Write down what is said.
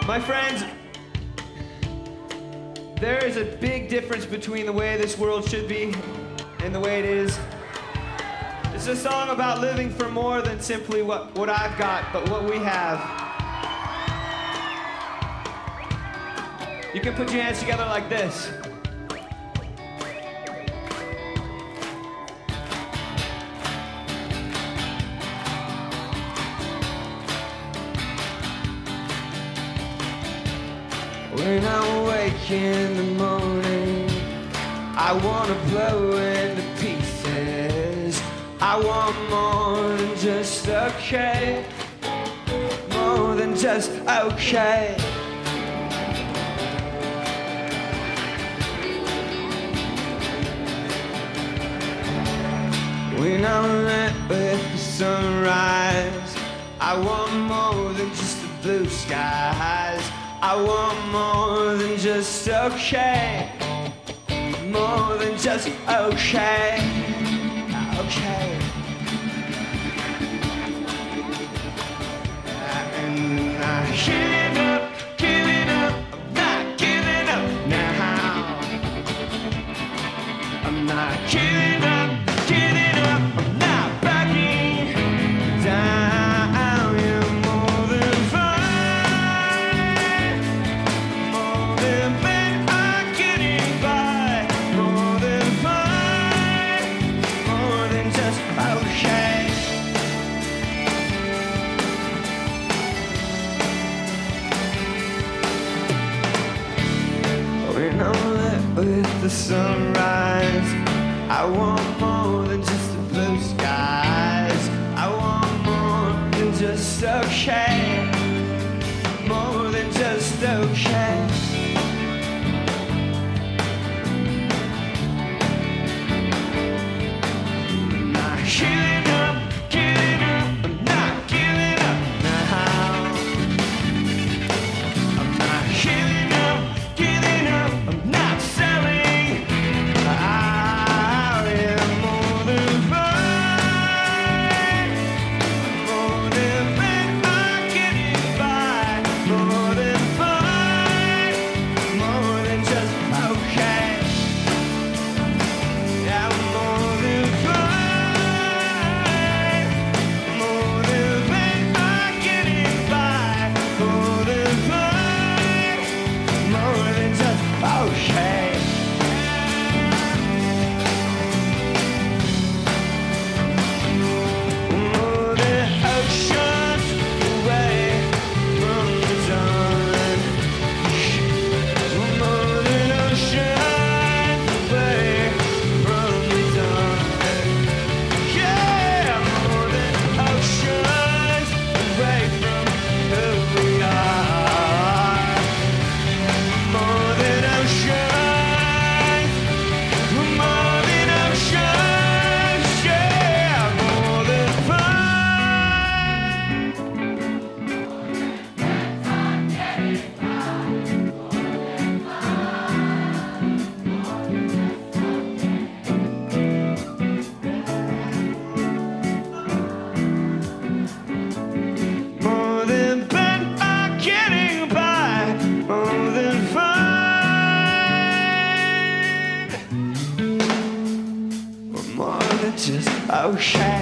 My friends, there is a big difference between the way this world should be and the way it is. It's a song about living for more than simply what I've got, but what we have. You can put your hands together like this. When I wake in the morning, I wanna blow into pieces. I want more than just okay, more than just okay. When I'm lit with the sunrise, I want more than just the blue skies. I want more than just okay, more than just okay, okay. And I'm giving up, I'm not giving up now. I'm not giving up, I'm not backing down. With the sunrise, I want more than just the blue skies. I want more than just okay, more than just okay. I'm not giving up, I'm not giving up now. I'm not giving up, I'm not selling. I am more than fine, more than I getting by, more than fine, more than just okay. Yeah, more than fine, more than I getting by, more than fine, more than just okay. Just okay.